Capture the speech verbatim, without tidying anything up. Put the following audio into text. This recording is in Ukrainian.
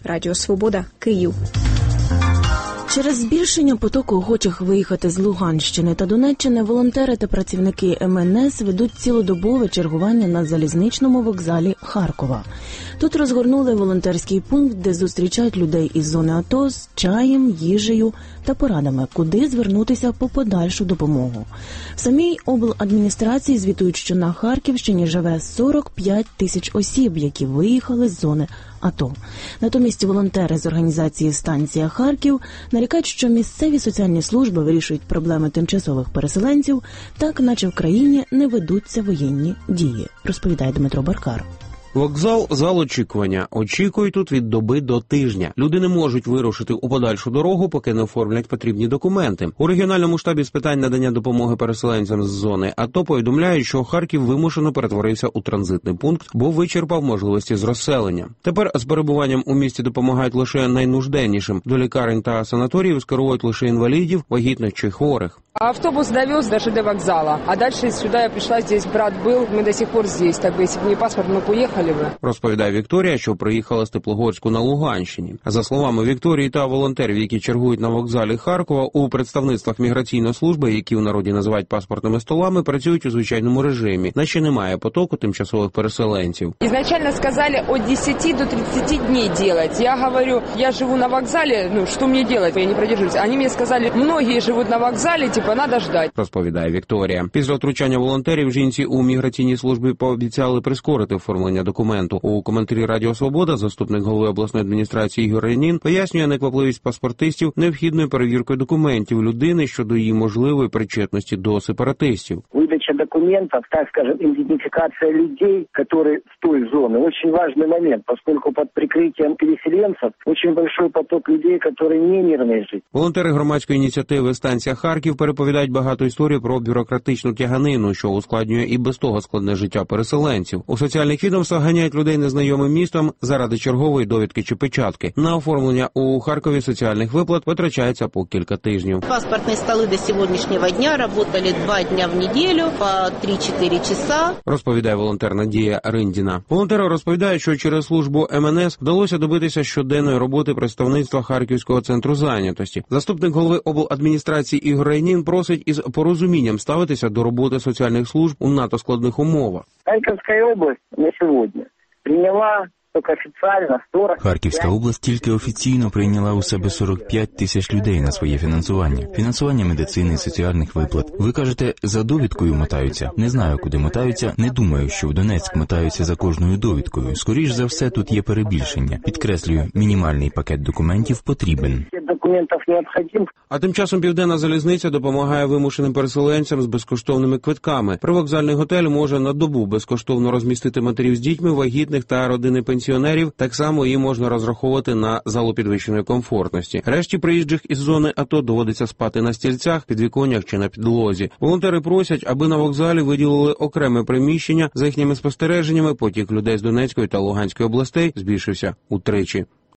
Радіо Свобода, Київ. Через збільшення потоку охочих виїхати з Луганщини та Донеччини волонтери та працівники ем ен ес ведуть цілодобове чергування на залізничному вокзалі Харкова. Тут розгорнули волонтерський пункт, де зустрічають людей із зони АТО з чаєм, їжею та порадами, куди звернутися по подальшу допомогу. В самій обладміністрації звітують, що на Харківщині живе сорок п'ять тисяч осіб, які виїхали з зони АТО. Натомість волонтери з організації «Станція Харків» нарікають, що місцеві соціальні служби вирішують проблеми тимчасових переселенців, так наче в країні не ведуться воєнні дії, розповідає Дмитро Баркар. Вокзал – зал очікування. Очікують тут від доби до тижня. Люди не можуть вирушити у подальшу дорогу, поки не оформлять потрібні документи. У регіональному штабі з питань надання допомоги переселенцям з зони АТО повідомляють, що Харків вимушено перетворився у транзитний пункт, бо вичерпав можливості з розселення. Тепер з перебуванням у місті допомагають лише найнужденнішим. До лікарень та санаторіїв скерують лише інвалідів, вагітних чи хворих. Автобус довез даже до вокзала, а дальше сюда я пришла, здесь брат был, мы до сих пор здесь, так бы, если бы не паспорт, мы поехали бы. Розповідає Вікторія, що приїхала з Теплогорську на Луганщині. За словами Вікторії та волонтерів, які чергують на вокзалі Харкова, у представництвах міграційної служби, які в народі називають паспортними столами, працюють у звичайному режимі, наче немає потоку тимчасових переселенців. Изначально сказали от десяти до тридцати дней делать. Я говорю, я живу на вокзале, ну что мне делать, я не продержусь. Они мне сказали, многие живут на вокзале, типа, надо ждать. Розповідає Вікторія. Після втручання волонтерів жінці у міграційній службі пообіцяли прискорити оформлення документу. У коментарі Радіо Свобода заступник голови обласної адміністрації Ігор Ренін пояснює неквапливість паспортистів необхідною перевіркою документів людини щодо її можливої причетності до сепаратистів. Выдача документов, так скажем, идентификация людей, которые с той зоны, очень важный момент, поскольку под прикрытием переселенцев очень большой поток людей, которые не мирные жители. Волонтери громадської ініціативи «Станція Харків» переповідають багато історій про бюрократичну тяганину, що ускладнює і без того складне життя переселенців. У соціальних відомствах ганяють людей незнайомим містом заради чергової довідки чи печатки. На оформлення у Харкові соціальних виплат витрачається по кілька тижнів. Паспортні столи до сьогоднішнього дня працювали два дня в неділю по три-чотири часа. Розповідає волонтер Надія Риндіна. Волонтери розповідають, що через службу ем ен ес вдалося добитися щоденної роботи представництва Харківського центру зайнятості. Заступник голови обладміністрації Ігор Ренін просить із порозумінням ставитися до роботи соціальних служб у надто складних умовах. Харківська область на сьогодні прийняла Харківська область тільки офіційно прийняла у себе сорок п'ять тисяч людей на своє фінансування. Фінансування медицини і соціальних виплат. Ви кажете, за довідкою мотаються? Не знаю, куди мотаються. Не думаю, що в Донецьк мотаються за кожною довідкою. Скоріш за все, тут є перебільшення. Підкреслюю, мінімальний пакет документів потрібен. А тим часом Південна залізниця допомагає вимушеним переселенцям з безкоштовними квитками. Привокзальний готель може на добу безкоштовно розмістити матерів з дітьми, вагітних та родини пенсіонерів. Так само їм можна розраховувати на залу підвищеної комфортності. Решті приїжджих із зони АТО доводиться спати на стільцях, підвіконнях чи на підлозі. Волонтери просять, аби на вокзалі виділили окреме приміщення. За їхніми спостереженнями, потік людей з Донецької та Луганської областей збільшився утричі.